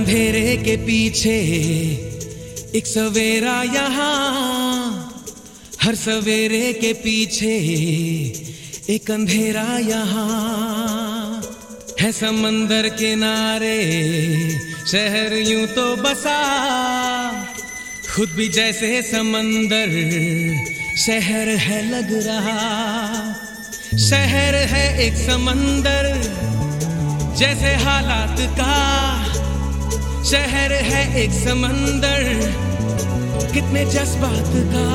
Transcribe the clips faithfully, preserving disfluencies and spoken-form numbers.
अंधेरे के पीछे एक सवेरा यहाँ, हर सवेरे के पीछे एक अंधेरा यहाँ है। समंदर किनारे शहर यूं तो बसा, खुद भी जैसे समंदर शहर है लग रहा। शहर है एक समंदर जैसे हालात का, शहर है एक समंदर कितने जज्बात का।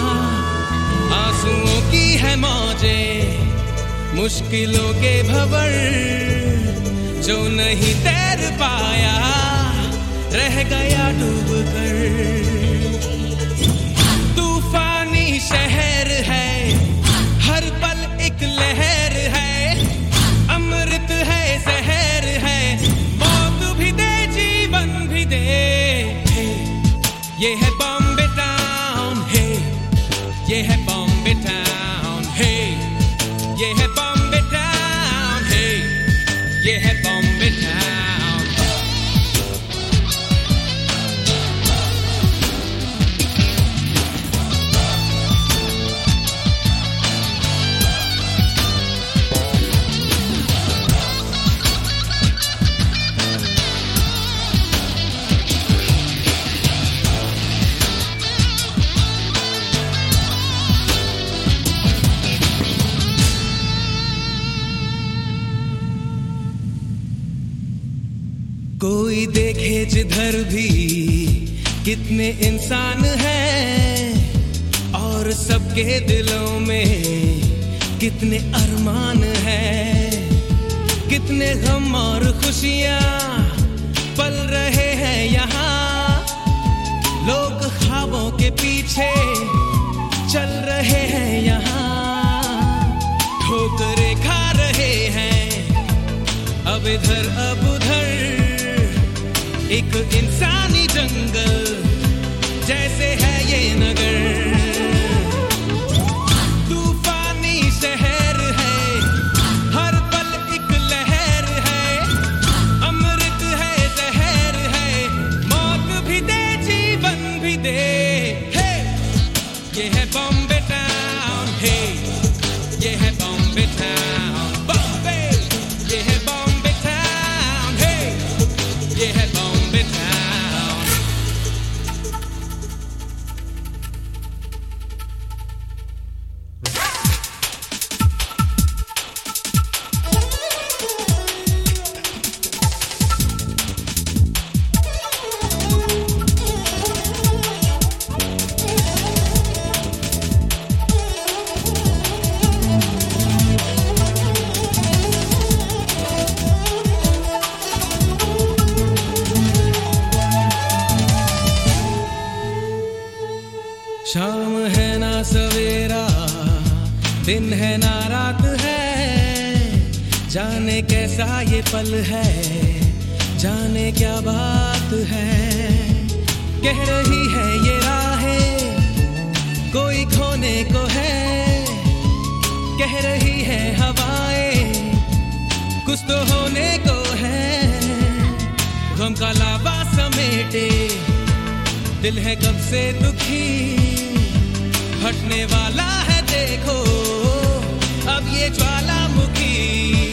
आंसुओं की है मौजें, मुश्किलों के भंवर, जो नहीं तैर पाया रह गया डूब कर। तूफानी शहर है, हर पल एक लहर है, अमृत है जहर है, मौत भी दे जीवन भी दे। ये है बॉम्बे टाउन, हे ये है बॉम्बे टाउन, हे ये है बॉम्बे टाउन, हे ये है बॉम्बे टाउन। कोई देखे जिधर भी कितने इंसान हैं, और सबके दिलों में कितने अरमान हैं। कितने गम और खुशियाँ पल रहे हैं यहाँ, लोग ख्वाबों के पीछे चल रहे हैं यहाँ। ठोकरें खा रहे हैं अब इधर अब उधर, एक इंसानी जंगल जैसे है ये नगर। तूफानी शहर है, हर पल एक लहर है, अमृत है जहर है, मौत भी दे जीवन भी दे। हे ये है बॉम्बे टाउन, हे ये है बॉम्बे टाउन, बॉम्बे ये है बॉम्बे टाउन, हे ये है बॉम्बे टाउन। शाम है ना सवेरा, दिन है ना रात है, जाने कैसा ये पल है, जाने क्या बात है। कह रही है ये राहें कोई खोने को है, कह रही है हवाएं कुछ तो होने को है। गम का लावा समेटे दिल है कब से दुखी, हटने वाला है देखो अब ये ज्वालामुखी।